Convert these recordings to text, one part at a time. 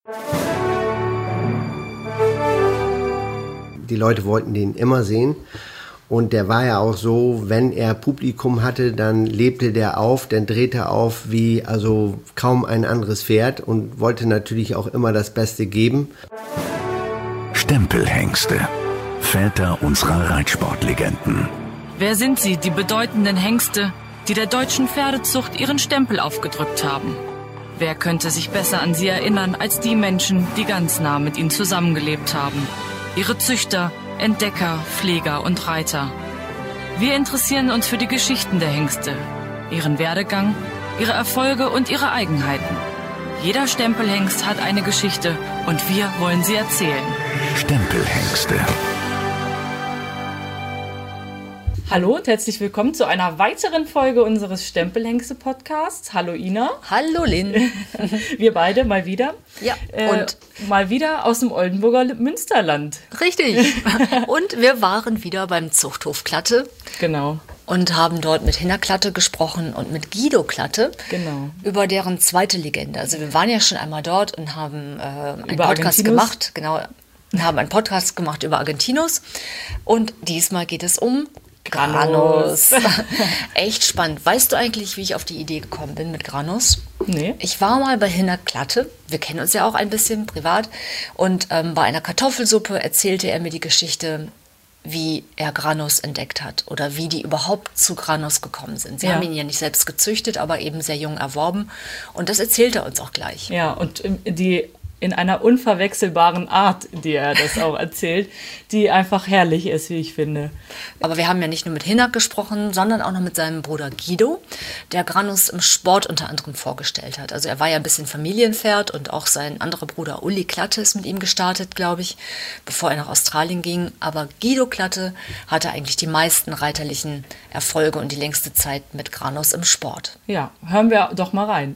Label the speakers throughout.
Speaker 1: Die Leute wollten den immer sehen. Und der war ja auch so, wenn er Publikum hatte, dann lebte der auf, dann drehte er auf wie also kaum ein anderes Pferd und wollte natürlich auch immer das Beste geben.
Speaker 2: Stempelhengste, Väter unserer Reitsportlegenden.
Speaker 3: Wer sind sie, die bedeutenden Hengste, die der deutschen Pferdezucht ihren Stempel aufgedrückt haben? Wer könnte sich besser an sie erinnern als die Menschen, die ganz nah mit ihnen zusammengelebt haben? Ihre Züchter, Entdecker, Pfleger und Reiter. Wir interessieren uns für die Geschichten der Hengste, ihren Werdegang, ihre Erfolge und ihre Eigenheiten. Jeder Stempelhengst hat eine Geschichte und wir wollen sie erzählen.
Speaker 2: Stempelhengste.
Speaker 4: Hallo und herzlich willkommen zu einer weiteren Folge unseres Stempelhengste-Podcasts. Hallo Ina.
Speaker 5: Hallo Lynn.
Speaker 4: Wir beide mal wieder.
Speaker 5: Ja.
Speaker 4: Und mal wieder aus dem Oldenburger Münsterland.
Speaker 5: Richtig. Und wir waren wieder beim Zuchthof Klatte.
Speaker 4: Genau.
Speaker 5: Und haben dort mit Hinner Klatte gesprochen und mit Guido Klatte.
Speaker 4: Genau.
Speaker 5: Über deren zweite Legende. Also wir waren ja schon einmal dort und haben einen
Speaker 4: über
Speaker 5: Podcast
Speaker 4: Argentinos
Speaker 5: gemacht. Genau. Haben einen Podcast gemacht über Argentinos. Und diesmal geht es um Granos. Echt spannend. Weißt du eigentlich, wie ich auf die Idee gekommen bin mit Granos?
Speaker 4: Nee.
Speaker 5: Ich war mal bei Hinner Klatte. Wir kennen uns ja auch ein bisschen privat. Und bei einer Kartoffelsuppe erzählte er mir die Geschichte, wie er Granos entdeckt hat oder wie die überhaupt zu Granos gekommen sind. Sie haben ihn ja nicht selbst gezüchtet, aber eben sehr jung erworben. Und das erzählt er uns auch gleich.
Speaker 4: Ja, und in einer unverwechselbaren Art, die er das auch erzählt, die einfach herrlich ist, wie ich finde.
Speaker 5: Aber wir haben ja nicht nur mit Hinner gesprochen, sondern auch noch mit seinem Bruder Guido, der Granos im Sport unter anderem vorgestellt hat. Also er war ja ein bisschen Familienpferd und auch sein anderer Bruder Uli Klatte ist mit ihm gestartet, glaube ich, bevor er nach Australien ging. Aber Guido Klatte hatte eigentlich die meisten reiterlichen Erfolge und die längste Zeit mit Granos im Sport.
Speaker 4: Ja, hören wir doch mal rein.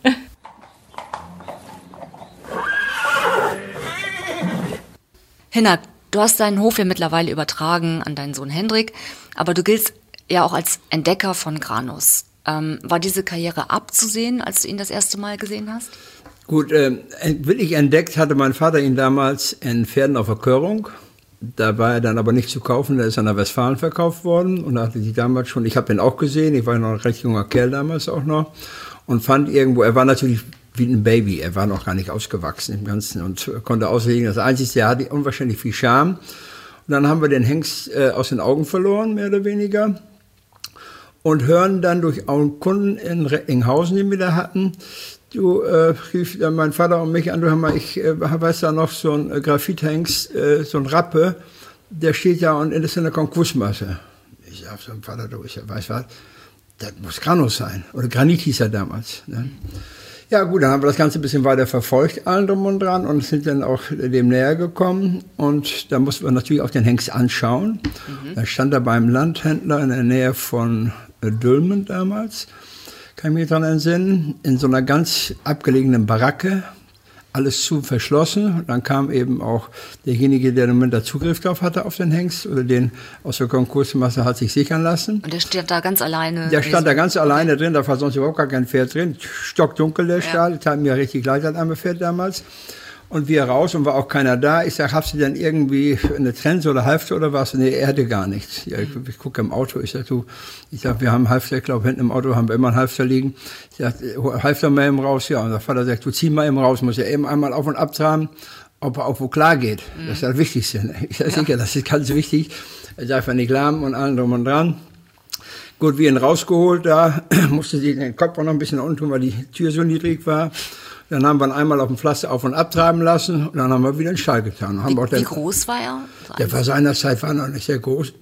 Speaker 5: Hinner, du hast deinen Hof ja mittlerweile übertragen an deinen Sohn Hendrik, aber du giltst ja auch als Entdecker von Granos. War diese Karriere abzusehen, als du ihn das erste Mal gesehen hast?
Speaker 6: Gut, wirklich entdeckt hatte mein Vater ihn damals in Pferden auf Verkörung. Da war er dann aber nicht zu kaufen, da ist er nach Westfalen verkauft worden und da hatte die damals schon, ich habe ihn auch gesehen, ich war noch ein recht junger Kerl damals auch noch und fand irgendwo, er war natürlich wie ein Baby, er war noch gar nicht ausgewachsen im Ganzen und konnte auslegen. Das Einzige, er hatte unwahrscheinlich viel Charme. Und dann haben wir den Hengst aus den Augen verloren, mehr oder weniger. Und hören dann durch einen Kunden in Recklinghausen, den wir da hatten, rief dann mein Vater und mich an, du hör mal, ich weiß da noch so ein Graphithengst, so ein Rappe, der steht da und ist in der Konkursmasse. Ich sag so, Vater, du, ich weiß was, das muss Granos sein. Oder Granit hieß er damals. Ne? Ja gut, dann haben wir das Ganze ein bisschen weiter verfolgt, allen drum und dran und sind dann auch dem näher gekommen und da mussten wir natürlich auch den Hengst anschauen. Da stand er beim Landhändler in der Nähe von Dülmen damals, kann ich mich daran entsinnen, in so einer ganz abgelegenen Baracke, alles zu verschlossen. Und dann kam eben auch derjenige, der im Moment da Zugriff drauf hatte auf den Hengst oder den aus der Konkursmasse hat sich sichern lassen.
Speaker 5: Und der stand da ganz alleine?
Speaker 6: Der stand da ganz alleine drin, da war sonst überhaupt gar kein Pferd drin. Stockdunkel der Stall, das tat mir richtig leid, das arme Pferd damals. Und wir raus und war auch keiner da. Ich sag, hast du denn irgendwie eine Trense oder Halfter oder was? Nee, er hatte gar nichts. Ja, ich gucke im Auto, ich sag, wir haben einen Halfter, ich glaube, hinten im Auto haben wir immer einen Halfter liegen. Ich sag, Halfter mal eben raus, ja. Und der Vater sagt, du zieh mal eben raus, muss ja eben einmal auf und ab tragen, ob er auch wo klar geht. Das ist das Wichtigste. Ich sag, sicher, das ist ganz wichtig. Er darf ja nicht lahmen und allen drum und dran. Gut, wir ihn rausgeholt, da musste sie den Kopf auch noch ein bisschen nach unten tun, weil die Tür so niedrig war. Dann haben wir ihn einmal auf dem Pflaster auf- und abtreiben lassen und dann haben wir wieder in den Stall getan.
Speaker 5: Wie groß war er?
Speaker 6: Der war seinerzeit noch nicht sehr groß.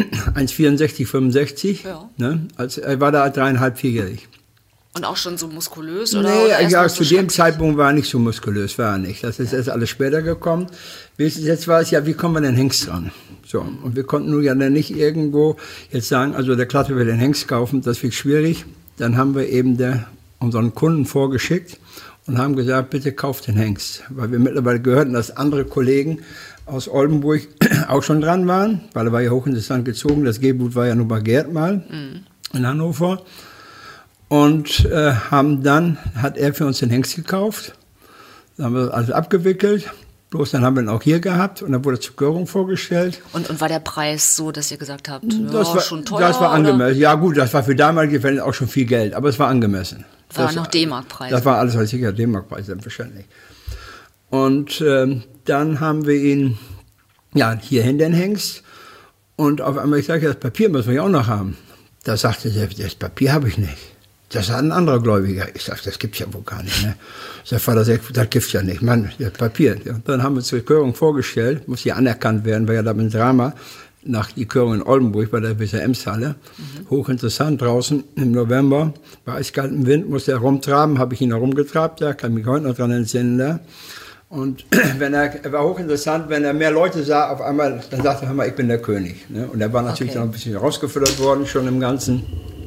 Speaker 6: 1,64, 65.
Speaker 5: Ja.
Speaker 6: Ne? Er war da 3,5, 4-jährig.
Speaker 5: Und auch schon so muskulös? Oder
Speaker 6: Nee,
Speaker 5: oder
Speaker 6: ja,
Speaker 5: so
Speaker 6: zu dem Zeitpunkt war er nicht so muskulös, war er nicht. Das ist erst alles später gekommen. Jetzt war es ja, wie kommen wir den Hengst ran? So, und wir konnten nun ja dann nicht irgendwo jetzt sagen, also der Klatte will den Hengst kaufen, das wird schwierig. Dann haben wir eben unseren Kunden vorgeschickt und haben gesagt, bitte kauft den Hengst. Weil wir mittlerweile gehörten, dass andere Kollegen aus Oldenburg auch schon dran waren, weil er war ja hochinteressant gezogen. Das Geblut war ja nur bei Gerd mal in Hannover. Und hat er für uns den Hengst gekauft. Dann haben wir das alles abgewickelt. Bloß dann haben wir ihn auch hier gehabt und dann wurde er zur Körung vorgestellt.
Speaker 5: Und war der Preis so, dass ihr gesagt habt,
Speaker 6: Das war
Speaker 5: schon teuer?
Speaker 6: Das war angemessen. Ja gut, das war für damalige Fälle auch schon viel Geld, aber es war angemessen.
Speaker 5: War noch D-Mark-Preis.
Speaker 6: Das war alles sicher D-Mark-Preis, selbstverständlich. Und dann haben wir ihn hierhin den Hengst. Und auf einmal, ich sage, das Papier müssen wir ja auch noch haben. Da sagte er, das Papier habe ich nicht. Das hat ein anderer Gläubiger. Ich sage, das gibt's ja wohl gar nicht. Ne? Der Vater sagt, das gibt's ja nicht. Mann, das Papier. Und dann haben wir zur Körung vorgestellt, muss hier anerkannt werden, weil ja da ein Drama nach die Körung in Oldenburg bei der WSR-Halle. Hochinteressant, draußen im November, bei eiskaltem Wind, musste er rumtraben, habe ich ihn herumgetrabt, da kann mich heute noch dran entsinnen. Da. Und er war hochinteressant, wenn er mehr Leute sah, auf einmal, dann sagte er, hör mal, ich bin der König. Ne? Und er war natürlich noch ein bisschen rausgefüttert worden, schon im Ganzen.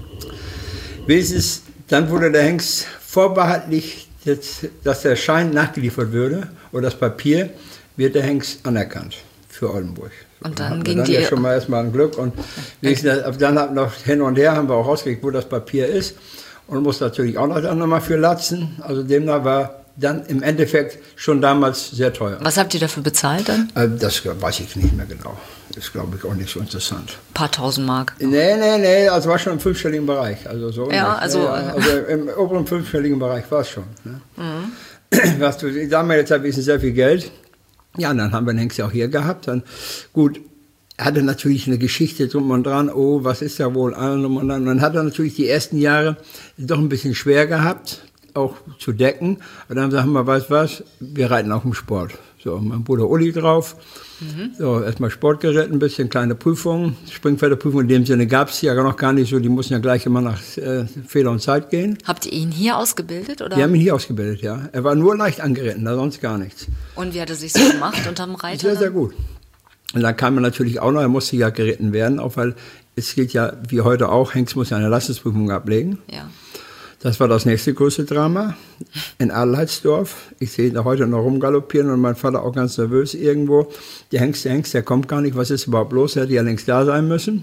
Speaker 6: Dann wurde der Hengst vorbehaltlich, dass der Schein nachgeliefert würde, oder das Papier, wird der Hengst anerkannt für Oldenburg.
Speaker 5: Und dann
Speaker 6: ging die... Ja schon mal erstmal ein Glück. Und dann haben noch hin und her, haben wir auch rausgekriegt, wo das Papier ist. Und muss natürlich auch noch mal für latzen. Also demnach war dann im Endeffekt schon damals sehr teuer.
Speaker 5: Was habt ihr dafür bezahlt dann?
Speaker 6: Das weiß ich nicht mehr genau. Das ist, glaube ich, auch nicht so interessant.
Speaker 5: Ein paar tausend Mark?
Speaker 6: Nee, also war schon im fünfstelligen Bereich. Also so
Speaker 5: also
Speaker 6: im oberen fünfstelligen Bereich war es schon. Ne? Damals habe ich sehr viel Geld. Ja, und dann haben wir den Hengst ja auch hier gehabt. Dann, gut, er hatte natürlich eine Geschichte drum und dran. Oh, was ist da wohl? Und dann hat er natürlich die ersten Jahre doch ein bisschen schwer gehabt, auch zu decken. Und dann sagen wir, weißt was, wir reiten auch im Sport. So, mein Bruder Uli drauf. So, erstmal Sport geritten, ein bisschen kleine Prüfungen. Springpferdeprüfung in dem Sinne gab es ja noch gar nicht so. Die mussten ja gleich immer nach Fehler und Zeit gehen.
Speaker 5: Habt ihr ihn hier ausgebildet? Oder?
Speaker 6: Wir haben ihn hier ausgebildet, ja. Er war nur leicht angeritten, da sonst gar nichts.
Speaker 5: Und wie hat er sich so gemacht unterm Reiter?
Speaker 6: Sehr, sehr gut. Und dann kam er natürlich auch noch, er musste ja geritten werden, auch weil es gilt ja, wie heute auch, Hengst muss ja eine Leistungsprüfung ablegen. Ja. Das war das nächste größte Drama in Adelheidsdorf. Ich sehe ihn da heute noch rumgaloppieren und mein Vater auch ganz nervös irgendwo. Der Hengst, der kommt gar nicht, was ist überhaupt los? Der hätte ja längst da sein müssen.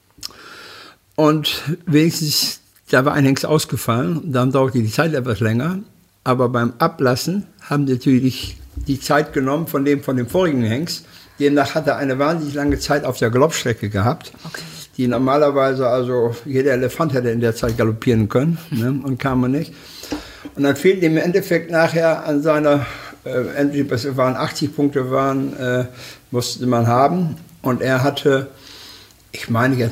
Speaker 6: Und wenigstens, da war ein Hengst ausgefallen, dann dauerte die Zeit etwas länger. Aber beim Ablassen haben sie natürlich die Zeit genommen von dem vorigen Hengst. Demnach hat er eine wahnsinnig lange Zeit auf der Galoppstrecke gehabt. Okay. Die normalerweise, also jeder Elefant hätte in der Zeit galoppieren können, ne, und kam er nicht. Und dann fehlt ihm im Endeffekt nachher an seiner, es waren 80 Punkte, musste man haben. Und er hatte, ich meine jetzt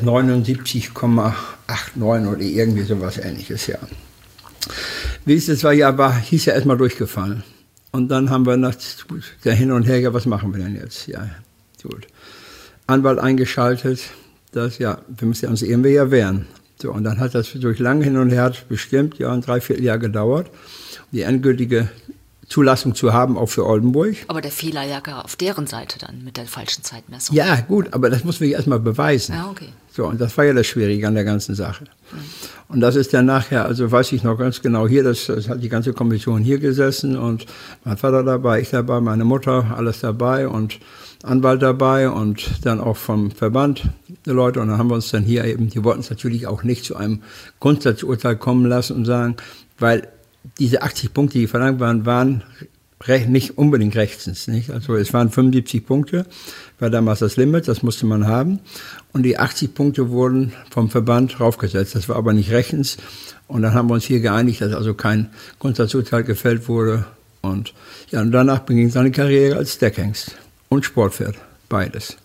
Speaker 6: 79,89 oder irgendwie sowas Ähnliches, ja. Wie es das war, hieß er erstmal durchgefallen. Und dann haben wir nach der Hin und Her, ja, was machen wir denn jetzt? Ja, gut. Anwalt eingeschaltet. Wir müssen uns irgendwie wehren. So, und dann hat das durch lange Hin und Her bestimmt, ein 3/4 Jahr gedauert, die endgültige Zulassung zu haben, auch für Oldenburg.
Speaker 5: Aber der Fehler lag ja auf deren Seite dann mit der falschen Zeitmessung.
Speaker 6: Ja, gut, aber das mussten wir erstmal beweisen.
Speaker 5: Ja, okay.
Speaker 6: So, und das war ja das Schwierige an der ganzen Sache. Und das ist dann nachher, also weiß ich noch ganz genau, hier, das hat die ganze Kommission hier gesessen und mein Vater dabei, ich dabei, meine Mutter, alles dabei und Anwalt dabei und dann auch vom Verband die Leute. Und dann haben wir uns dann hier eben, die wollten es natürlich auch nicht zu einem Grundsatzurteil kommen lassen und sagen, weil diese 80 Punkte, die verlangt waren nicht unbedingt rechtens, nicht? Also es waren 75 Punkte, war damals das Limit, das musste man haben. Und die 80 Punkte wurden vom Verband raufgesetzt, das war aber nicht rechtens. Und dann haben wir uns hier geeinigt, dass also kein Grundsatzurteil gefällt wurde. Und ja, und danach beging seine Karriere als Deckhengst und Sportpferd, beides.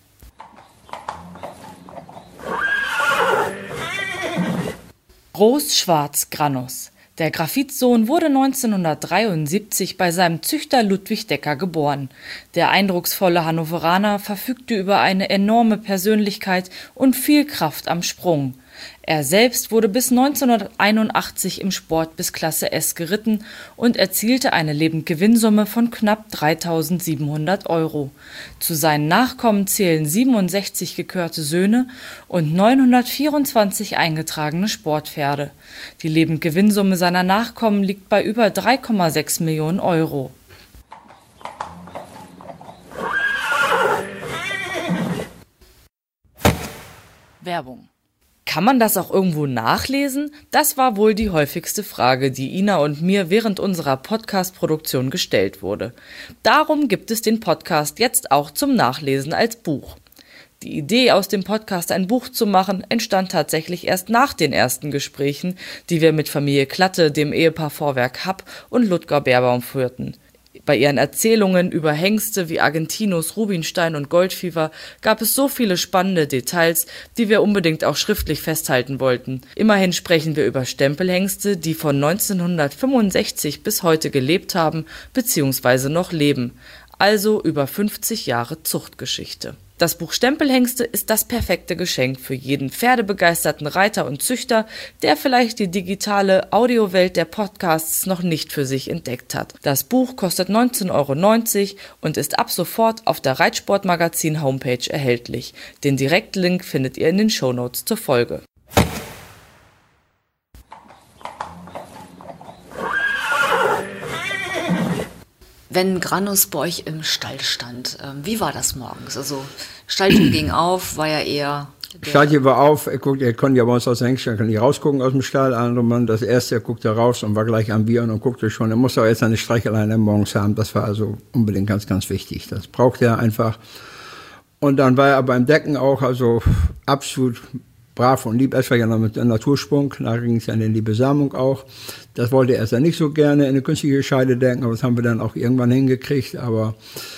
Speaker 4: Groß-Schwarz Granus. Der Graphitsohn wurde 1973 bei seinem Züchter Ludwig Decker geboren. Der eindrucksvolle Hannoveraner verfügte über eine enorme Persönlichkeit und viel Kraft am Sprung. Er selbst wurde bis 1981 im Sport bis Klasse S geritten und erzielte eine Lebendgewinnsumme von knapp 3.700 €. Zu seinen Nachkommen zählen 67 gekörte Söhne und 924 eingetragene Sportpferde. Die Lebendgewinnsumme seiner Nachkommen liegt bei über 3,6 Millionen €. Werbung. Kann man das auch irgendwo nachlesen? Das war wohl die häufigste Frage, die Ina und mir während unserer Podcast-Produktion gestellt wurde. Darum gibt es den Podcast jetzt auch zum Nachlesen als Buch. Die Idee, aus dem Podcast ein Buch zu machen, entstand tatsächlich erst nach den ersten Gesprächen, die wir mit Familie Klatte, dem Ehepaar Vorwerk Happ und Ludger Beerbaum führten. Bei ihren Erzählungen über Hengste wie Argentinos, Rubinstein und Goldfieber gab es so viele spannende Details, die wir unbedingt auch schriftlich festhalten wollten. Immerhin sprechen wir über Stempelhengste, die von 1965 bis heute gelebt haben bzw. noch leben, also über 50 Jahre Zuchtgeschichte. Das Buch Stempelhengste ist das perfekte Geschenk für jeden pferdebegeisterten Reiter und Züchter, der vielleicht die digitale Audiowelt der Podcasts noch nicht für sich entdeckt hat. Das Buch kostet 19,90 € und ist ab sofort auf der Reitsportmagazin-Homepage erhältlich. Den Direktlink findet ihr in den Shownotes zur Folge.
Speaker 5: Wenn Granus bei euch im Stall stand, wie war das morgens? Also Stalltür ging auf, war ja eher...
Speaker 6: Stalltür war auf, er konnte ja bei uns aus dem Hengststall, kann nicht rausgucken aus dem Stall. Andere Mann, das erste, er guckte raus und war gleich am Bier und guckte schon. Er musste auch jetzt eine Streicheleine morgens haben, das war also unbedingt ganz, ganz wichtig. Das brauchte er einfach. Und dann war er beim Decken auch, also absolut brav und lieb. Erst war ja noch mit Natursprung, nachher ging es ja in die Besamung auch. Das wollte er erst dann nicht so gerne in eine künstliche Scheide denken, aber das haben wir dann auch irgendwann hingekriegt. Aber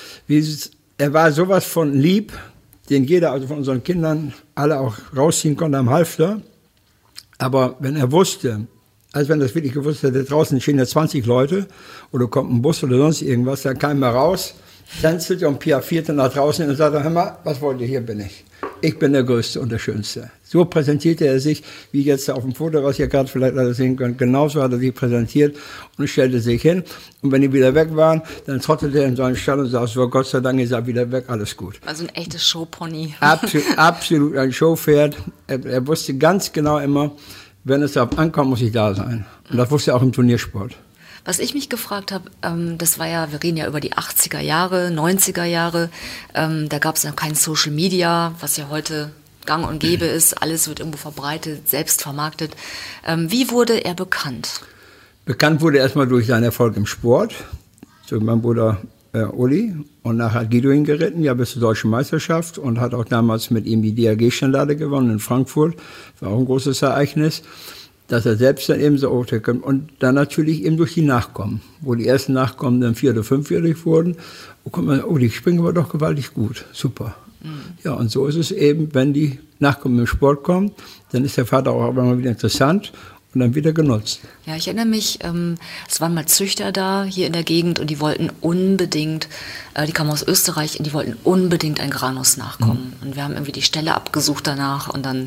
Speaker 6: er war sowas von lieb, den jeder, also von unseren Kindern, alle auch rausziehen konnte am Halfter. Aber wenn er wusste, als wenn er das wirklich gewusst hätte, draußen stehen ja 20 Leute oder kommt ein Bus oder sonst irgendwas, dann kam er raus, tänzelte und piaffierte nach draußen und sagte, hör mal, was wollt ihr, hier bin ich. Ich bin der Größte und der Schönste. So präsentierte er sich, wie jetzt auf dem Foto, was ihr gerade vielleicht alle sehen könnt. Genauso hat er sich präsentiert und stellte sich hin. Und wenn die wieder weg waren, dann trottelte er in seinen Stall und sagte, so Gott sei Dank ist er wieder weg, alles gut.
Speaker 5: Also ein echtes Showpony.
Speaker 6: Absolut ein Showpferd. Er wusste ganz genau immer, wenn es darauf ankommt, muss ich da sein. Und das wusste er auch im Turniersport.
Speaker 5: Was ich mich gefragt habe, das war ja, wir reden ja über die 80er Jahre, 90er Jahre, da gab es noch kein Social Media, was ja heute gang und gäbe ist, alles wird irgendwo verbreitet, selbst vermarktet. Wie wurde er bekannt?
Speaker 6: Bekannt wurde er erstmal durch seinen Erfolg im Sport, so mein Bruder Uli, und nachher hat Guido ihn geritten, ja bis zur Deutschen Meisterschaft und hat auch damals mit ihm die DRG-Standarte gewonnen in Frankfurt, war auch ein großes Ereignis. Dass er selbst dann eben so auftreten und dann natürlich eben durch die Nachkommen, wo die ersten Nachkommen dann 4- oder 5-jährig wurden, die springen aber doch gewaltig gut, super. Ja, und so ist es eben, wenn die Nachkommen im Sport kommen, dann ist der Vater auch immer wieder interessant und dann wieder genutzt.
Speaker 5: Ja, ich erinnere mich, es waren mal Züchter da hier in der Gegend und die wollten unbedingt, die kamen aus Österreich und die wollten unbedingt ein Granus nachkommen. Und wir haben irgendwie die Stelle abgesucht danach und dann...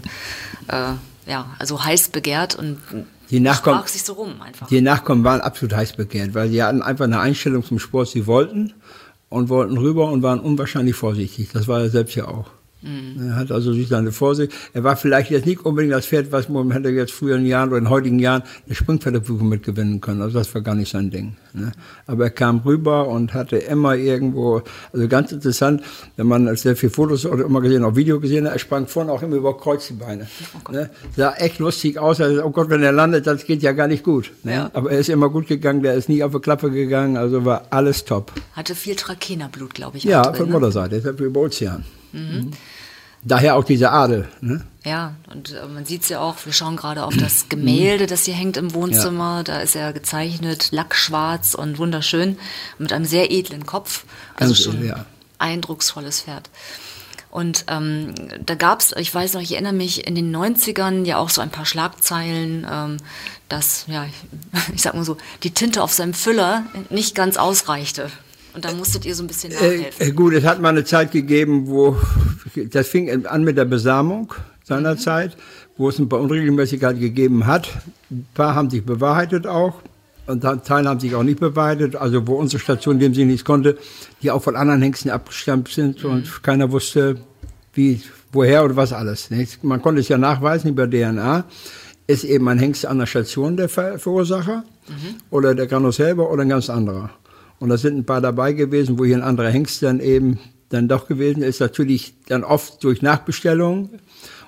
Speaker 5: also heiß begehrt und sprach sich so rum einfach. Die
Speaker 6: Nachkommen waren absolut heiß begehrt, weil sie hatten einfach eine Einstellung zum Sport, sie wollten rüber und waren unwahrscheinlich vorsichtig. Das war er selbst ja auch. Er hat also sich seine Vorsicht. Er war vielleicht jetzt nicht unbedingt das Pferd, was man hätte jetzt früheren Jahren oder in heutigen Jahren eine Springpferdeprüfung mitgewinnen können. Also das war gar nicht sein Ding. Ne? Aber er kam rüber und hatte immer irgendwo, also ganz interessant, wenn man sehr viele Fotos oder immer gesehen, auch Video gesehen hat, er sprang vorne auch immer über Kreuz die Beine. Oh ne? Sah echt lustig aus. Also, oh Gott, wenn er landet, das geht ja gar nicht gut. Ne? Ja. Aber er ist immer gut gegangen, der ist nie auf die Klappe gegangen, also war alles top.
Speaker 5: Hatte viel Trakehnerblut, glaube ich.
Speaker 6: Ja, drin, von Mutterseite, das ist ja über Ozean. Daher auch dieser Adel. Ne?
Speaker 5: Ja, und man sieht es ja auch, wir schauen gerade auf das Gemälde, das hier hängt im Wohnzimmer. Ja. Da ist er gezeichnet, lackschwarz und wunderschön, mit einem sehr edlen Kopf. Also schon eindrucksvolles Pferd. Und da gab es, ich weiß noch, ich erinnere mich, in den 90ern ja auch so ein paar Schlagzeilen, dass, ich sag mal so, die Tinte auf seinem Füller nicht ganz ausreichte. Und da musstet ihr so ein bisschen nachhelfen.
Speaker 6: Gut, es hat mal eine Zeit gegeben, das fing an mit der Besamung seinerzeit, wo es ein paar Unregelmäßigkeiten gegeben hat. Ein paar haben sich bewahrheitet auch und Teile haben sich auch nicht bewahrheitet. Also wo unsere Station, in dem sie nichts konnte, die auch von anderen Hengsten abgestammt sind und keiner wusste, woher oder was alles. Man konnte es ja nachweisen über DNA. Ist eben ein Hengst an der Station der Verursacher oder der Granus selber oder ein ganz anderer. Und da sind ein paar dabei gewesen, wo hier ein anderer Hengst dann eben dann doch gewesen ist. Natürlich dann oft durch Nachbestellung.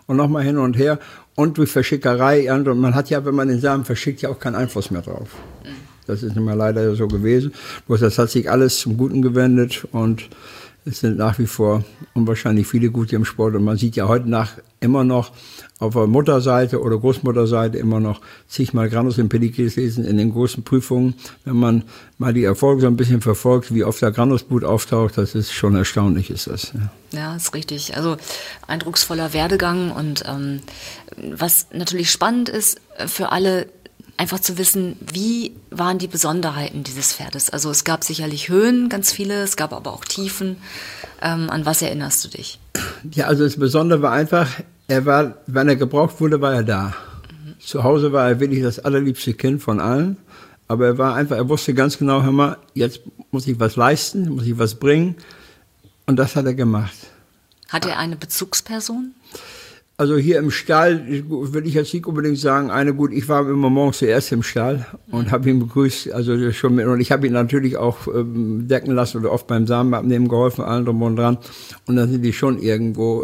Speaker 6: und nochmal hin und her und durch Verschickerei. Und man hat ja, wenn man den Samen verschickt, ja auch keinen Einfluss mehr drauf. Das ist immer leider so gewesen. Bloß das hat sich alles zum Guten gewendet und es sind nach wie vor unwahrscheinlich viele Gute im Sport. Und man sieht ja heute immer noch auf der Mutterseite oder Großmutterseite immer noch zigmal Granus im Pedigrees lesen in den großen Prüfungen. Wenn man mal die Erfolge so ein bisschen verfolgt, wie oft da Granusblut auftaucht, das ist schon erstaunlich, ist das.
Speaker 5: Ja, ist richtig. Also eindrucksvoller Werdegang und was natürlich spannend ist für alle, einfach zu wissen, wie waren die Besonderheiten dieses Pferdes. Also es gab sicherlich Höhen, ganz viele, es gab aber auch Tiefen. An was erinnerst du dich?
Speaker 6: Ja, also das Besondere war einfach, wenn er gebraucht wurde, war er da. Zu Hause war er wirklich das allerliebste Kind von allen. Aber er wusste ganz genau, hör mal, jetzt muss ich was leisten, muss ich was bringen. Und das hat er gemacht.
Speaker 5: Hat er eine Bezugsperson?
Speaker 6: Also hier im Stall würde ich jetzt nicht unbedingt sagen, ich war immer morgens zuerst im Stall und habe ihn begrüßt, also schon mit, und ich habe ihn natürlich auch decken lassen oder oft beim Samenabnehmen geholfen, allen drum und dran. Und dann sind die schon irgendwo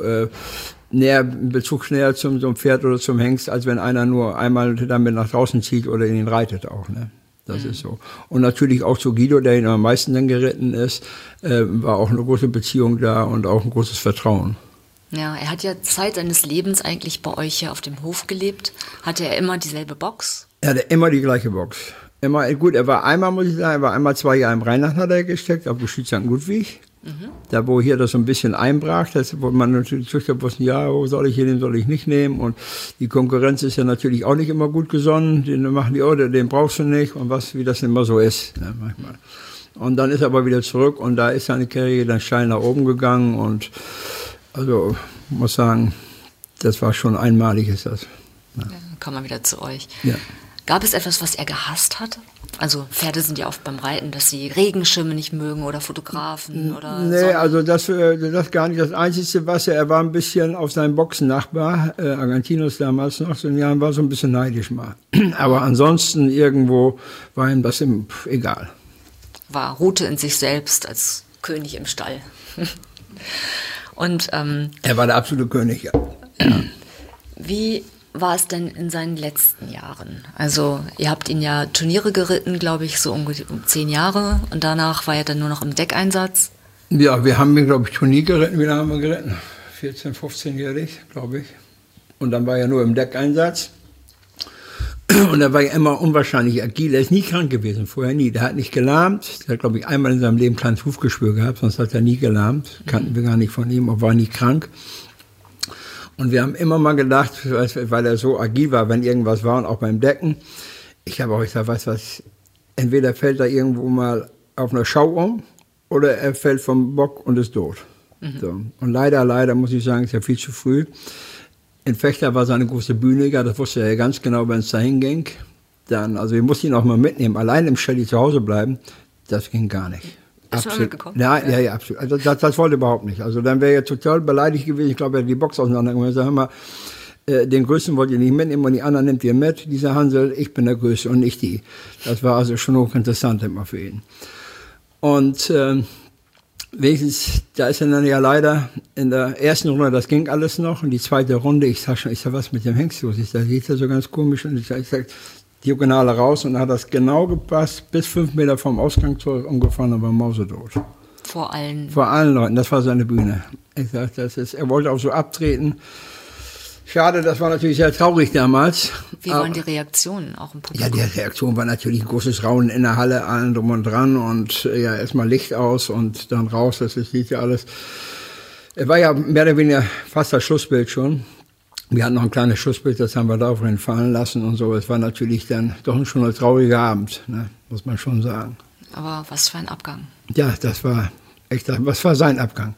Speaker 6: Bezug näher zum Pferd oder zum Hengst, als wenn einer nur einmal damit nach draußen zieht oder ihn reitet auch, ne? Das ist so. Und natürlich auch zu Guido, der ihn am meisten dann geritten ist, war auch eine große Beziehung da und auch ein großes Vertrauen.
Speaker 5: Ja, er hat ja Zeit seines Lebens eigentlich bei euch hier auf dem Hof gelebt. Hatte er immer dieselbe Box?
Speaker 6: Er hatte immer die gleiche Box. Er war einmal 2 Jahre im Rheinland hat er gesteckt, auf St. Ludwig. Da, wo hier das so ein bisschen einbrach, wo man natürlich wusste, ja, wo soll ich hier nehmen, soll ich nicht nehmen. Und die Konkurrenz ist ja natürlich auch nicht immer gut gesonnen. Den machen den brauchst du nicht und wie das immer so ist, ne, manchmal. Und dann ist er aber wieder zurück und da ist seine Karriere dann steil nach oben gegangen und also, ich muss sagen, das war schon einmalig, ist das. Ja.
Speaker 5: Ja, dann kommen wir wieder zu euch.
Speaker 6: Ja.
Speaker 5: Gab es etwas, was er gehasst hat? Also Pferde sind ja oft beim Reiten, dass sie Regenschirme nicht mögen oder Fotografen oder
Speaker 6: nee,
Speaker 5: Sonnen.
Speaker 6: also das gar nicht. Das Einzige, er war ein bisschen auf seinen Boxennachbar, Argentinos damals noch, so ein Jahr, war so ein bisschen neidisch mal. Aber ansonsten irgendwo war ihm das egal.
Speaker 5: Ruhte in sich selbst als König im Stall. Und
Speaker 6: er war der absolute König, ja.
Speaker 5: Wie war es denn in seinen letzten Jahren? Also ihr habt ihn ja Turniere geritten, glaube ich, so um 10 Jahre. Und danach war er dann nur noch im Deckeinsatz. Ja,
Speaker 6: wir haben ihn, glaube ich, Turnier geritten. Wie lange haben wir geritten? 14-, 15-jährig, glaube ich. Und dann war er nur im Deckeinsatz. Und er war ja immer unwahrscheinlich agil. Er ist nie krank gewesen, vorher nie. Der hat nicht gelahmt. Der hat, glaube ich, einmal in seinem Leben ein kleines Hufgeschwür gehabt, sonst hat er nie gelahmt. Kannten wir gar nicht von ihm, aber war nie krank. Und wir haben immer mal gedacht, weil er so agil war, wenn irgendwas war und auch beim Decken. Ich habe auch gesagt, weißt du was, entweder fällt er irgendwo mal auf einer Schau um oder er fällt vom Bock und ist tot. So. Und leider muss ich sagen, ist ja viel zu früh. In Vechta war seine große Bühne, das wusste er ja ganz genau, wenn es dahin ging. Also wir mussten ihn auch mal mitnehmen, allein im Stall zu Hause bleiben, das ging gar nicht.
Speaker 5: Ist er mitgekommen?
Speaker 6: Ja, absolut. Also das wollte überhaupt nicht. Also dann wäre er total beleidigt gewesen. Ich glaube, er hat die Box auseinandergenommen und gesagt, hör mal, den Größten wollt ihr nicht mitnehmen und die anderen nehmt ihr mit, dieser Hansel, ich bin der Größte und nicht die. Das war also schon hochinteressant immer für ihn. Und wenigstens, da ist er dann ja leider in der ersten Runde, das ging alles noch, und die zweite Runde, ich sag, was mit dem Hengst los ist? Da sieht er so ganz komisch und ich sag, Diagonale raus, und dann hat das genau gepasst, bis 5 Meter vom Ausgang umgefahren und war mausetot.
Speaker 5: Vor allen
Speaker 6: Leuten, das war seine Bühne. Ich sag, er wollte auch so abtreten. Schade, das war natürlich sehr traurig damals.
Speaker 5: Wie waren die Reaktionen auch im Publikum?
Speaker 6: Ja, die Reaktion war natürlich ein großes Raunen in der Halle, allen drum und dran, und ja, erstmal Licht aus und dann raus, das sieht ja alles. Es war ja mehr oder weniger fast das Schlussbild schon. Wir hatten noch ein kleines Schlussbild, das haben wir da aufhin fallen lassen und so. Es war natürlich dann doch schon ein trauriger Abend, ne, muss man schon sagen.
Speaker 5: Aber was für ein Abgang.
Speaker 6: Ja, das war echt, was war sein Abgang.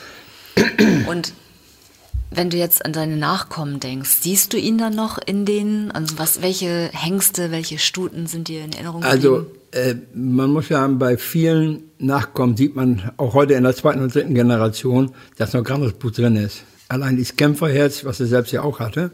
Speaker 5: Und wenn du jetzt an deine Nachkommen denkst, siehst du ihn dann noch in denen, also welche Hengste, welche Stuten sind dir in Erinnerung geblieben?
Speaker 6: Also man muss ja bei vielen Nachkommen, sieht man auch heute in der 2. und 3. Generation, dass noch Granusblut drin ist. Allein dieses Kämpferherz, was er selbst ja auch hatte.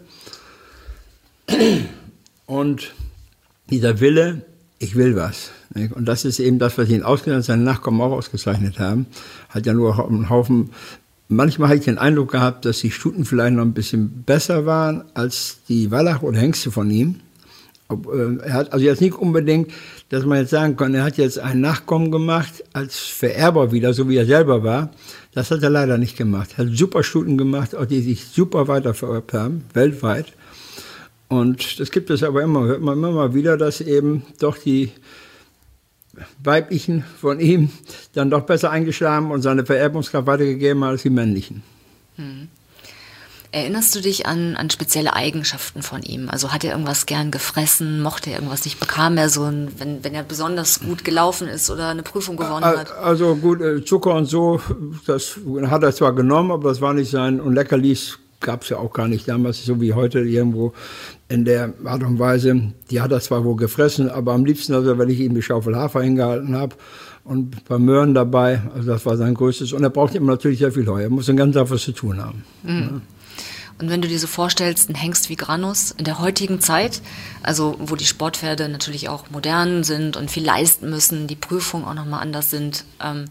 Speaker 6: Und dieser Wille, ich will was. Und das ist eben das, was ihn ausgezeichnet hat, seine Nachkommen auch ausgezeichnet haben. Hat ja nur einen Haufen manchmal habe ich den Eindruck gehabt, dass die Stuten vielleicht noch ein bisschen besser waren als die Wallach oder Hengste von ihm. Er hat also jetzt nicht unbedingt, dass man jetzt sagen kann, er hat jetzt einen Nachkommen gemacht als Vererber wieder, so wie er selber war. Das hat er leider nicht gemacht. Er hat super Stuten gemacht, auch die sich super weiter vererbt haben, weltweit. Und das gibt es aber immer, hört man immer mal wieder, dass eben doch die weiblichen von ihm dann doch besser eingeschlagen und seine Vererbungskraft weitergegeben als die männlichen.
Speaker 5: Erinnerst du dich an spezielle Eigenschaften von ihm? Also hat er irgendwas gern gefressen, mochte er irgendwas nicht, bekam er so ein, wenn er besonders gut gelaufen ist oder eine Prüfung gewonnen hat?
Speaker 6: Also gut, Zucker und so, das hat er zwar genommen, aber das war nicht sein, und Leckerlis gab es ja auch gar nicht damals, so wie heute irgendwo in der Art und Weise. Die hat er zwar wohl gefressen, aber am liebsten, also wenn ich ihm die Schaufel Hafer hingehalten habe und ein paar Möhren dabei, also das war sein größtes. Und er braucht immer natürlich sehr viel Heu, er muss den ganzen Tag was zu tun haben. Ja.
Speaker 5: Und wenn du dir so vorstellst, ein Hengst wie Granus in der heutigen Zeit, also wo die Sportpferde natürlich auch modern sind und viel leisten müssen, die Prüfungen auch nochmal anders sind,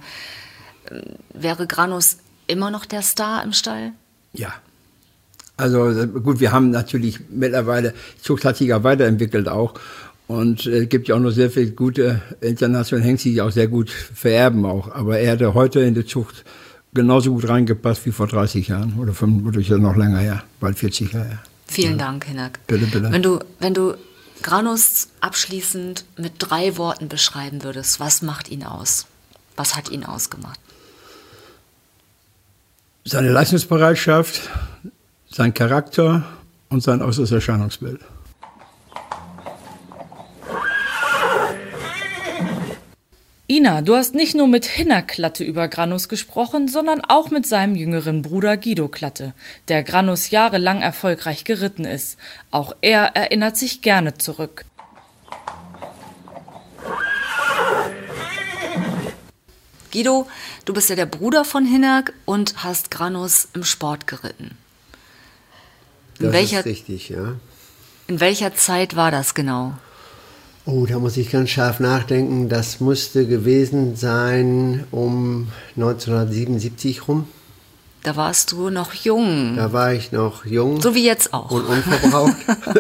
Speaker 5: wäre Granus immer noch der Star im Stall?
Speaker 6: Ja. Also gut, wir haben natürlich mittlerweile, die Zucht hat sich ja weiterentwickelt auch, und es gibt ja auch noch sehr viele gute internationale Hengste, die auch sehr gut vererben auch. Aber er hatte heute in die Zucht genauso gut reingepasst wie vor 30 Jahren oder ja noch länger her, bald 40 Jahre her.
Speaker 5: Vielen Dank, Hinak.
Speaker 6: Bitte, bitte.
Speaker 5: Wenn du Granus abschließend mit 3 Worten beschreiben würdest, was macht ihn aus? Was hat ihn ausgemacht?
Speaker 6: Seine Leistungsbereitschaft, sein Charakter und sein äußeres Erscheinungsbild.
Speaker 4: Ina, du hast nicht nur mit Hinak Klatte über Granus gesprochen, sondern auch mit seinem jüngeren Bruder Guido Klatte, der Granus jahrelang erfolgreich geritten ist. Auch er erinnert sich gerne zurück.
Speaker 5: Guido, du bist ja der Bruder von Hinak und hast Granus im Sport geritten.
Speaker 1: Das ist richtig, ja.
Speaker 5: In welcher Zeit war das genau?
Speaker 1: Oh, da muss ich ganz scharf nachdenken. Das musste gewesen sein um 1977 rum.
Speaker 5: Da warst du noch jung.
Speaker 1: Da war ich noch jung.
Speaker 5: So wie jetzt auch.
Speaker 1: Und unverbraucht.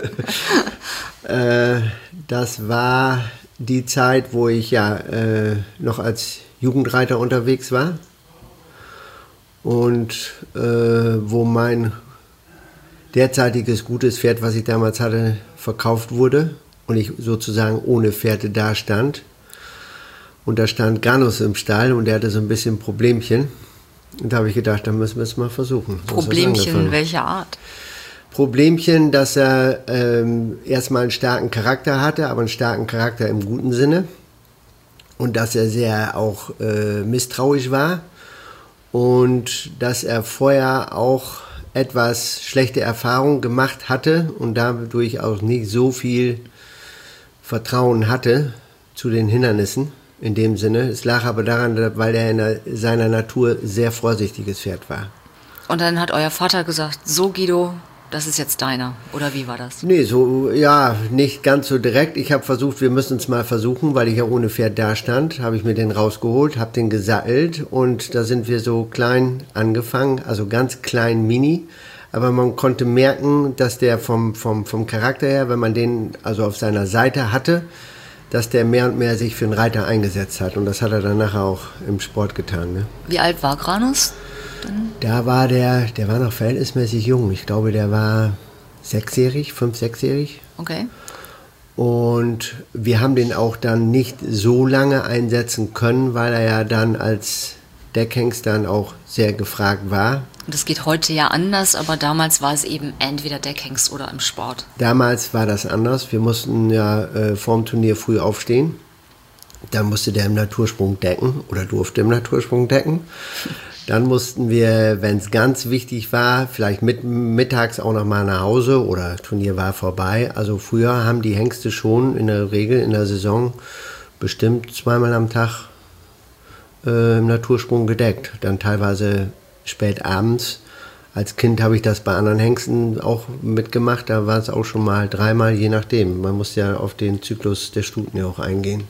Speaker 1: Das war die Zeit, wo ich ja noch als Jugendreiter unterwegs war. Und wo mein derzeitiges gutes Pferd, was ich damals hatte, verkauft wurde. Und ich sozusagen ohne Pferde da stand. Und da stand Granus im Stall und der hatte so ein bisschen Problemchen. Und da habe ich gedacht, da müssen wir es mal versuchen. So
Speaker 5: Problemchen welcher Art?
Speaker 1: Problemchen, dass er erstmal einen starken Charakter hatte, aber einen starken Charakter im guten Sinne. Und dass er sehr auch misstrauisch war. Und dass er vorher auch etwas schlechte Erfahrungen gemacht hatte und dadurch auch nicht so viel Vertrauen hatte zu den Hindernissen in dem Sinne. Es lag aber daran, weil er in seiner Natur sehr vorsichtiges Pferd war.
Speaker 5: Und dann hat euer Vater gesagt, so Guido, das ist jetzt deiner. Oder wie war das?
Speaker 1: Nee, so, ja, nicht ganz so direkt. Ich habe versucht, wir müssen es mal versuchen, weil ich ja ohne Pferd da stand, habe ich mir den rausgeholt, habe den gesattelt und da sind wir so klein angefangen, also ganz klein mini. Aber man konnte merken, dass der vom Charakter her, wenn man den also auf seiner Seite hatte, dass der mehr und mehr sich für einen Reiter eingesetzt hat. Und das hat er dann nachher auch im Sport getan. Ne?
Speaker 5: Wie alt war Granus?
Speaker 1: Da war der war noch verhältnismäßig jung. Ich glaube, der war 6-jährig.
Speaker 5: Okay.
Speaker 1: Und wir haben den auch dann nicht so lange einsetzen können, weil er ja dann als Deckhengst dann auch sehr gefragt war.
Speaker 5: Und das geht heute ja anders, aber damals war es eben entweder Deckhengst oder im Sport.
Speaker 1: Damals war das anders. Wir mussten ja vorm Turnier früh aufstehen. Dann musste der im Natursprung decken oder durfte im Natursprung decken. Dann mussten wir, wenn es ganz wichtig war, vielleicht mittags auch noch mal nach Hause oder Turnier war vorbei. Also früher haben die Hengste schon in der Regel in der Saison bestimmt 2-mal am Tag im Natursprung gedeckt. Dann teilweise spät abends. Als Kind habe ich das bei anderen Hengsten auch mitgemacht. Da war es auch schon mal 3-mal, je nachdem. Man muss ja auf den Zyklus der Stuten ja auch eingehen.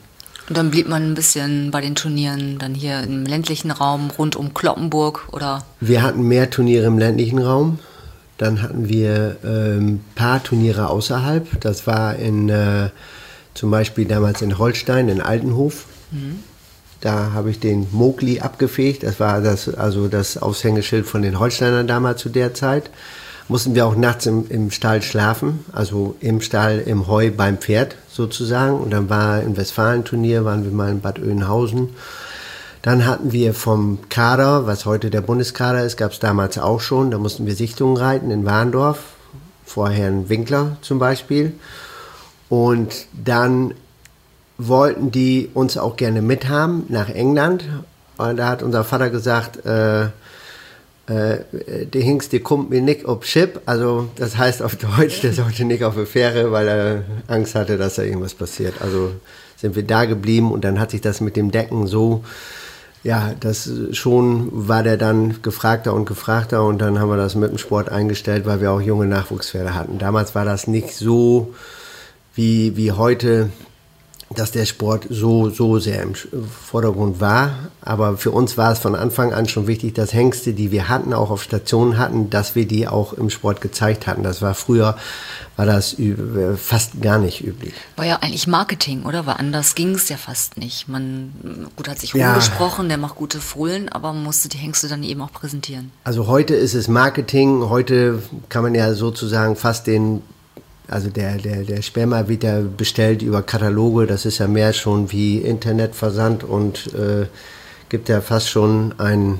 Speaker 5: Und dann blieb man ein bisschen bei den Turnieren dann hier im ländlichen Raum rund um Cloppenburg, oder?
Speaker 1: Wir hatten mehr Turniere im ländlichen Raum. Dann hatten wir ein paar Turniere außerhalb. Das war zum Beispiel damals in Holstein, in Altenhof. Da habe ich den Mogli abgefegt. Das war das Aushängeschild von den Holsteinern damals zu der Zeit. Mussten wir auch nachts im Stall schlafen, also im Stall, im Heu beim Pferd sozusagen. Und dann war im Westfalenturnier, waren wir mal in Bad Oeynhausen. Dann hatten wir vom Kader, was heute der Bundeskader ist, gab es damals auch schon. Da mussten wir Sichtungen reiten in Warndorf, vor Herrn Winkler zum Beispiel. Und dann wollten die uns auch gerne mithaben nach England. Und da hat unser Vater gesagt, der Hengst, der kommt mir nicht auf Schiff. Also das heißt auf Deutsch, der sollte nicht auf die Fähre, weil er Angst hatte, dass da irgendwas passiert. Also sind wir da geblieben und dann hat sich das mit dem Decken so, ja, das schon war der dann gefragter und dann haben wir das mit dem Sport eingestellt, weil wir auch junge Nachwuchspferde hatten. Damals war das nicht so wie heute, dass der Sport so sehr im Vordergrund war. Aber für uns war es von Anfang an schon wichtig, dass Hengste, die wir hatten, auch auf Stationen hatten, dass wir die auch im Sport gezeigt hatten. Das war früher, war das fast gar nicht üblich.
Speaker 5: War ja eigentlich Marketing, oder? Weil anders ging es ja fast nicht. Gut, hat sich rumgesprochen, der macht gute Fohlen, aber man musste die Hengste dann eben auch präsentieren.
Speaker 1: Also heute ist es Marketing. Heute kann man ja sozusagen fast der Sperma wird ja bestellt über Kataloge, das ist ja mehr schon wie Internetversand und gibt ja fast schon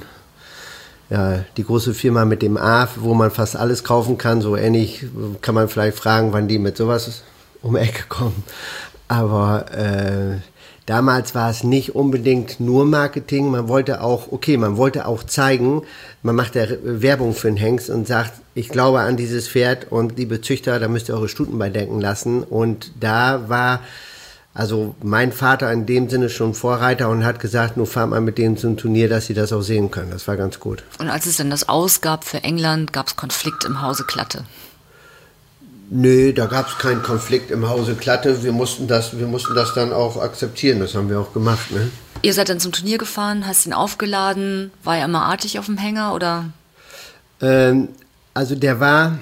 Speaker 1: die große Firma mit dem A, wo man fast alles kaufen kann. So ähnlich kann man vielleicht fragen, wann die mit sowas um die Ecke kommen. Aber damals war es nicht unbedingt nur Marketing, man wollte auch zeigen, man macht ja Werbung für den Hengst und sagt, ich glaube an dieses Pferd und liebe Züchter, da müsst ihr eure Stuten bei denken lassen. Und da war also mein Vater in dem Sinne schon Vorreiter und hat gesagt, nur fahrt mal mit denen zum Turnier, dass sie das auch sehen können. Das war ganz gut.
Speaker 5: Und als es dann das ausgab für England, gab es Konflikt im Hause Klatte?
Speaker 1: Nö, da gab es keinen Konflikt im Hause Klatte. Wir mussten das dann auch akzeptieren. Das haben wir auch gemacht. Ne?
Speaker 5: Ihr seid dann zum Turnier gefahren, hast ihn aufgeladen. War er immer artig auf dem Hänger, oder?
Speaker 1: Also der war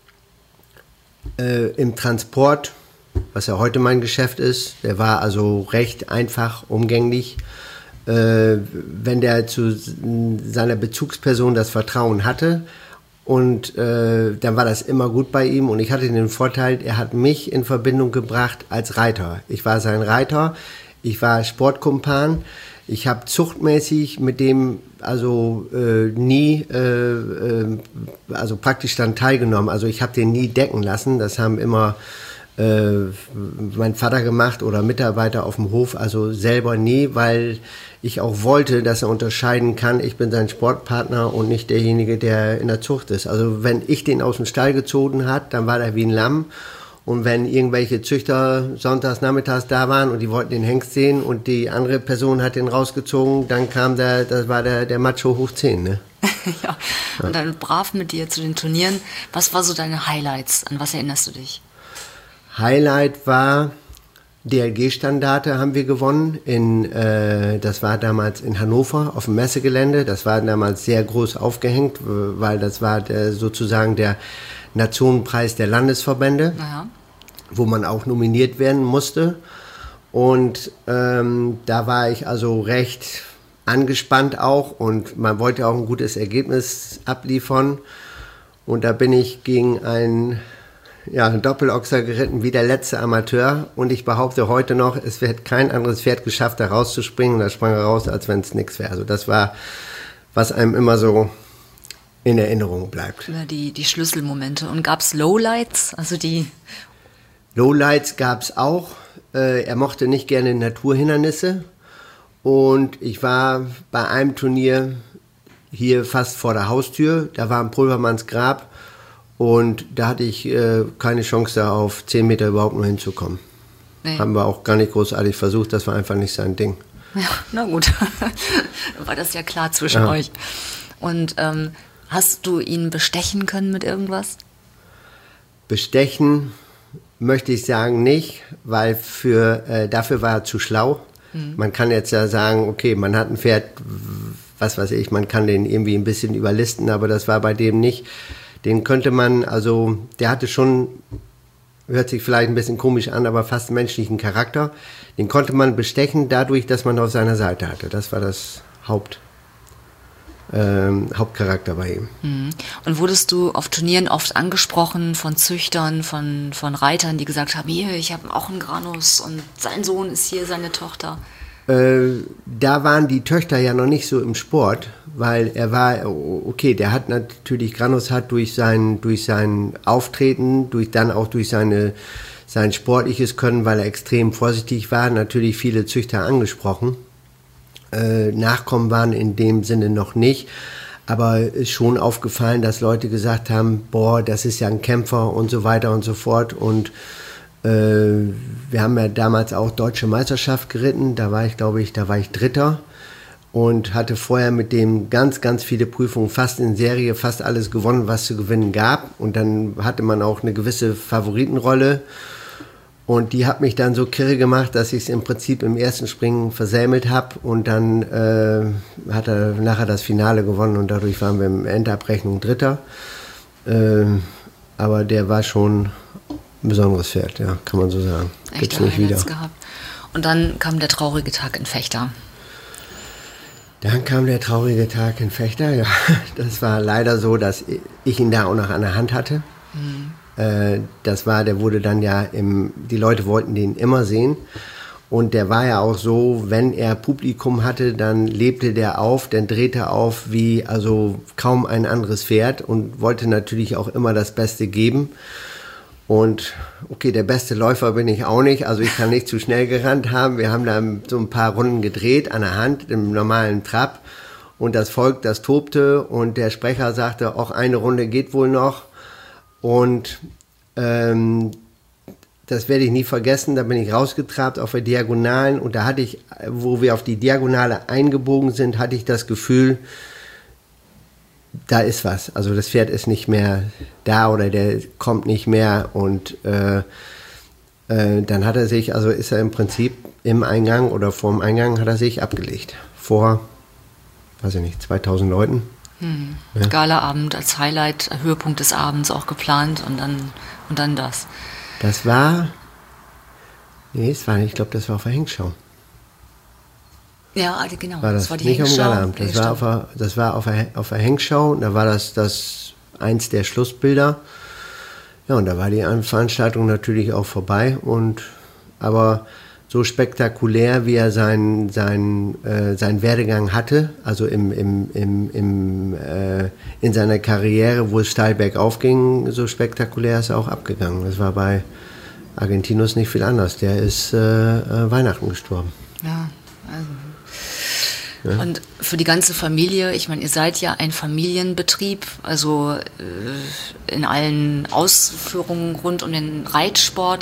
Speaker 1: im Transport, was ja heute mein Geschäft ist, der war also recht einfach, umgänglich. Wenn der zu seiner Bezugsperson das Vertrauen hatte, und dann war das immer gut bei ihm. Und ich hatte den Vorteil, er hat mich in Verbindung gebracht als Reiter. Ich war sein Reiter, ich war Sportkumpan. Ich habe zuchtmäßig mit dem also nie, also praktisch dann teilgenommen. Also ich habe den nie decken lassen. Das haben immer mein Vater gemacht oder Mitarbeiter auf dem Hof. Also selber nie, weil ich auch wollte, dass er unterscheiden kann, ich bin sein Sportpartner und nicht derjenige, der in der Zucht ist. Also wenn ich den aus dem Stall gezogen hat, dann war der wie ein Lamm. Und wenn irgendwelche Züchter sonntags, nachmittags da waren und die wollten den Hengst sehen und die andere Person hat den rausgezogen, dann kam das war der Macho hoch 10, ne?
Speaker 5: Ja, und dann brav mit dir zu den Turnieren. Was war so deine Highlights? An was erinnerst du dich?
Speaker 1: Highlight war, DLG-Standarte haben wir gewonnen. Das war damals in Hannover auf dem Messegelände. Das war damals sehr groß aufgehängt, weil das war sozusagen der Nationenpreis der Landesverbände, wo man auch nominiert werden musste. Und da war ich also recht angespannt auch und man wollte auch ein gutes Ergebnis abliefern. Und da bin ich gegen einen Doppelochser geritten wie der letzte Amateur und ich behaupte heute noch, es wird kein anderes Pferd geschafft, da rauszuspringen und da sprang er raus, als wenn es nichts wäre. Also das war, was einem immer so in Erinnerung bleibt.
Speaker 5: Ja, die Schlüsselmomente. Und gab es Lowlights?
Speaker 1: Lowlights gab es auch. Er mochte nicht gerne Naturhindernisse und ich war bei einem Turnier hier fast vor der Haustür, da war ein Pulvermanns Grab. Und da hatte ich keine Chance, da auf 10 Meter überhaupt nur hinzukommen. Nee. Haben wir auch gar nicht großartig versucht, das war einfach nicht sein Ding.
Speaker 5: Ja, na gut, war das ja klar zwischen euch. Und hast du ihn bestechen können mit irgendwas?
Speaker 1: Bestechen möchte ich sagen nicht, weil dafür war er zu schlau. Man kann jetzt ja sagen, okay, man hat ein Pferd, was weiß ich, man kann den irgendwie ein bisschen überlisten, aber das war bei dem nicht. Den könnte man, also der hatte schon, hört sich vielleicht ein bisschen komisch an, aber fast menschlichen Charakter. Den konnte man bestechen dadurch, dass man auf seiner Seite hatte. Das war das Hauptcharakter bei ihm.
Speaker 5: Und wurdest du auf Turnieren oft angesprochen von Züchtern, von Reitern, die gesagt haben, hier, ich habe auch einen Granus und sein Sohn ist hier, seine Tochter?
Speaker 1: Da waren die Töchter ja noch nicht so im Sport, weil er war, okay, der hat natürlich, Granus hat durch sein Auftreten, durch sein sportliches Können, weil er extrem vorsichtig war, natürlich viele Züchter angesprochen. Nachkommen waren in dem Sinne noch nicht, aber ist schon aufgefallen, dass Leute gesagt haben, boah, das ist ja ein Kämpfer und so weiter und so fort. Und wir haben ja damals auch Deutsche Meisterschaft geritten, da war ich Dritter und hatte vorher mit dem ganz, ganz viele Prüfungen, fast in Serie, fast alles gewonnen, was zu gewinnen gab. Und dann hatte man auch eine gewisse Favoritenrolle. Und die hat mich dann so kirre gemacht, dass ich es im Prinzip im ersten Springen versämmelt habe. Und dann hat er nachher das Finale gewonnen und dadurch waren wir in Endabrechnung Dritter. Aber der war schon ein besonderes Pferd, ja, kann man so sagen.
Speaker 5: Gibt's nicht wieder. Gehabt. Und dann kam der traurige Tag in Vechta.
Speaker 1: Dann kam der traurige Tag in Vechta, ja. Das war leider so, dass ich ihn da auch noch an der Hand hatte. Der wurde dann ja die Leute wollten den immer sehen. Und der war ja auch so, wenn er Publikum hatte, dann lebte der auf, dann drehte auf wie also kaum ein anderes Pferd und wollte natürlich auch immer das Beste geben. Und okay, der beste Läufer bin ich auch nicht, also ich kann nicht zu schnell gerannt haben. Wir haben da so ein paar Runden gedreht an der Hand im normalen Trab und das Volk, das tobte und der Sprecher sagte, auch eine Runde geht wohl noch. Und das werde ich nie vergessen, da bin ich rausgetrabt auf der Diagonalen und da hatte ich, wo wir auf die Diagonale eingebogen sind, hatte ich das Gefühl, da ist was. Also das Pferd ist nicht mehr da oder der kommt nicht mehr und dann hat er sich, also ist er im Prinzip im Eingang oder vorm Eingang hat er sich abgelegt. Vor, weiß ich nicht, 2000 Leuten.
Speaker 5: Ja. Galaabend als Highlight, Höhepunkt des Abends auch geplant und dann das.
Speaker 1: Das war, ich glaube, das war auf der Hengschau.
Speaker 5: Ja, genau.
Speaker 1: Das war die nicht Hengschau. Am Galaabend. Das war auf der Hengschau. Da war das eins der Schlussbilder. Ja, und da war die Veranstaltung natürlich auch vorbei. Aber so spektakulär, wie er seinen Werdegang hatte, also in seiner Karriere, wo es steil bergauf ging, so spektakulär ist er auch abgegangen. Das war bei Argentinus nicht viel anders. Der ist Weihnachten gestorben.
Speaker 5: Ja, also. Ja. Und für die ganze Familie, ich meine, ihr seid ja ein Familienbetrieb, also in allen Ausführungen rund um den Reitsport.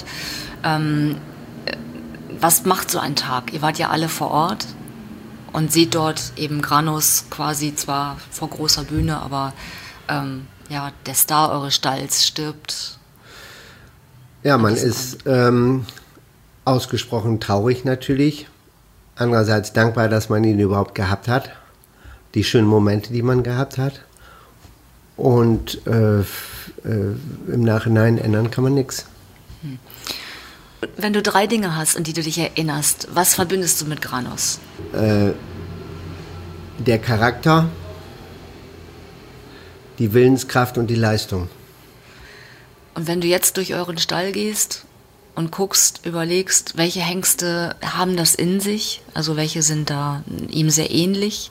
Speaker 5: Was macht so ein Tag? Ihr wart ja alle vor Ort und seht dort eben Granus quasi zwar vor großer Bühne, aber der Star eures Stalls stirbt.
Speaker 1: Ja, man ist ausgesprochen traurig natürlich. Andererseits dankbar, dass man ihn überhaupt gehabt hat. Die schönen Momente, die man gehabt hat. Und im Nachhinein ändern kann man nichts.
Speaker 5: Wenn du 3 Dinge hast, an die du dich erinnerst, was verbindest du mit Granus?
Speaker 1: Der Charakter, die Willenskraft und die Leistung.
Speaker 5: Und wenn du jetzt durch euren Stall gehst und guckst, überlegst, welche Hengste haben das in sich? Also welche sind da ihm sehr ähnlich?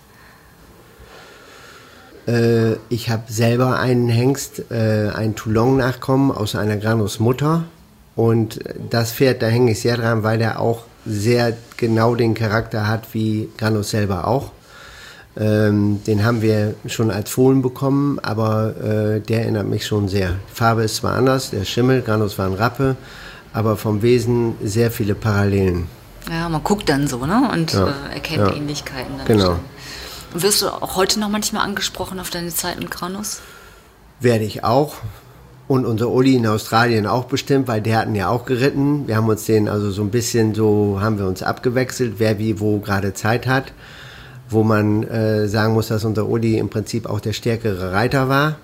Speaker 1: Ich habe selber einen Hengst, einen Toulon-Nachkommen aus einer Granus-Mutter. Und das Pferd, da hänge ich sehr dran, weil der auch sehr genau den Charakter hat wie Granus selber auch. Den haben wir schon als Fohlen bekommen, aber der erinnert mich schon sehr. Die Farbe ist zwar anders, der Schimmel, Granus war ein Rappe, aber vom Wesen sehr viele Parallelen.
Speaker 5: Ja, man guckt dann so, ne? Und erkennt Ähnlichkeiten. Dann
Speaker 1: genau.
Speaker 5: Und wirst du auch heute noch manchmal angesprochen auf deine Zeit mit Granus?
Speaker 1: Werde ich auch. Und unser Uli in Australien auch bestimmt, weil der hatten ja auch geritten. Wir haben uns den also so ein bisschen haben wir uns abgewechselt, wer wie wo gerade Zeit hat. Wo man sagen muss, dass unser Uli im Prinzip auch der stärkere Reiter war.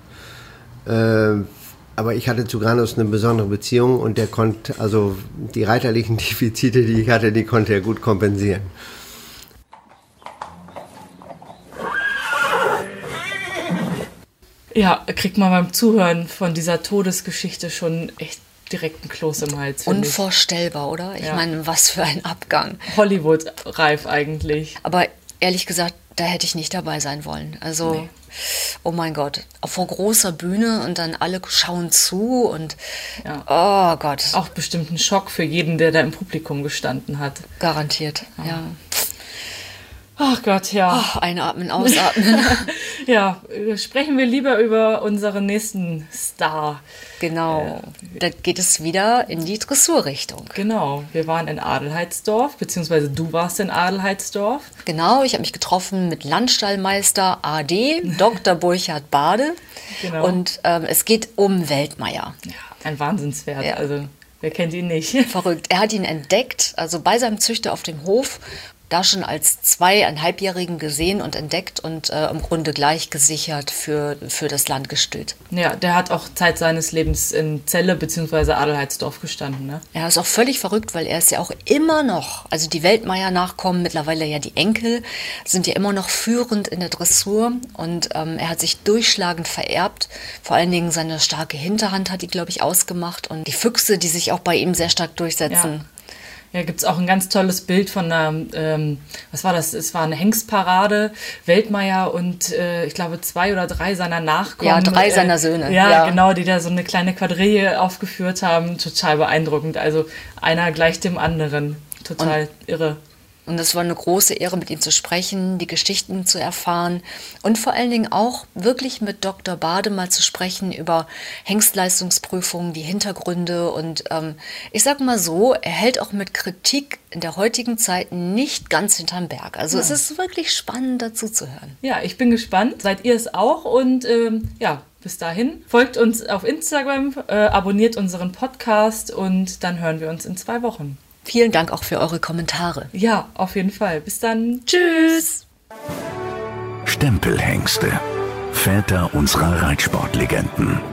Speaker 1: Aber ich hatte zu Granus eine besondere Beziehung und der konnte, also die reiterlichen Defizite, die ich hatte, die konnte er gut kompensieren.
Speaker 4: Ja, kriegt man beim Zuhören von dieser Todesgeschichte schon echt direkt einen Kloß im Hals.
Speaker 5: Unvorstellbar, oder? Ich meine, was für ein Abgang.
Speaker 4: Hollywood-reif eigentlich.
Speaker 5: Aber ehrlich gesagt, da hätte ich nicht dabei sein wollen. Also, nee. Oh mein Gott, vor großer Bühne und dann alle schauen zu und oh Gott.
Speaker 4: Auch bestimmt ein Schock für jeden, der da im Publikum gestanden hat.
Speaker 5: Garantiert, ja.
Speaker 4: Ach Gott, ja.
Speaker 5: Oh, einatmen, ausatmen.
Speaker 4: Ja, sprechen wir lieber über unseren nächsten Star.
Speaker 5: Genau, da geht es wieder in die Dressurrichtung.
Speaker 4: Genau, wir waren in Adelheidsdorf, beziehungsweise du warst in Adelheidsdorf.
Speaker 5: Genau, ich habe mich getroffen mit Landstallmeister AD, Dr. Burchard Bade. Genau. Und es geht um Weltmeier.
Speaker 4: Ja, ein Wahnsinnspferd, also wer kennt ihn nicht?
Speaker 5: Verrückt, er hat ihn entdeckt, also bei seinem Züchter auf dem Hof, da schon als 2,5-Jährigen gesehen und entdeckt und im Grunde gleich gesichert für das Landgestüt.
Speaker 4: Ja, der hat auch Zeit seines Lebens in Celle bzw. Adelheidsdorf gestanden, ne?
Speaker 5: Ja, ist auch völlig verrückt, weil er ist ja auch immer noch, also die Weltmeier-Nachkommen, mittlerweile ja die Enkel, sind ja immer noch führend in der Dressur und er hat sich durchschlagend vererbt. Vor allen Dingen seine starke Hinterhand hat die, glaube ich, ausgemacht und die Füchse, die sich auch bei ihm sehr stark durchsetzen.
Speaker 4: Ja. Ja, gibt es auch ein ganz tolles Bild von einer, was war das? Es war eine Hengstparade, Weltmeier und ich glaube 2 oder 3 seiner Nachkommen.
Speaker 5: Ja, 3 seiner Söhne.
Speaker 4: Ja, genau, die da so eine kleine Quadrille aufgeführt haben. Total beeindruckend. Also einer gleich dem anderen. Total irre.
Speaker 5: Und es war eine große Ehre, mit ihm zu sprechen, die Geschichten zu erfahren und vor allen Dingen auch wirklich mit Dr. Bade mal zu sprechen über Hengstleistungsprüfungen, die Hintergründe. Und ich sag mal so, er hält auch mit Kritik in der heutigen Zeit nicht ganz hinterm Berg. Also es ist wirklich spannend, dazu zu hören.
Speaker 4: Ja, ich bin gespannt. Seid ihr es auch? Und bis dahin folgt uns auf Instagram, abonniert unseren Podcast und dann hören wir uns in 2 Wochen.
Speaker 5: Vielen Dank auch für eure Kommentare.
Speaker 4: Ja, auf jeden Fall. Bis dann. Tschüss.
Speaker 2: Stempelhengste. Väter unserer Reitsportlegenden.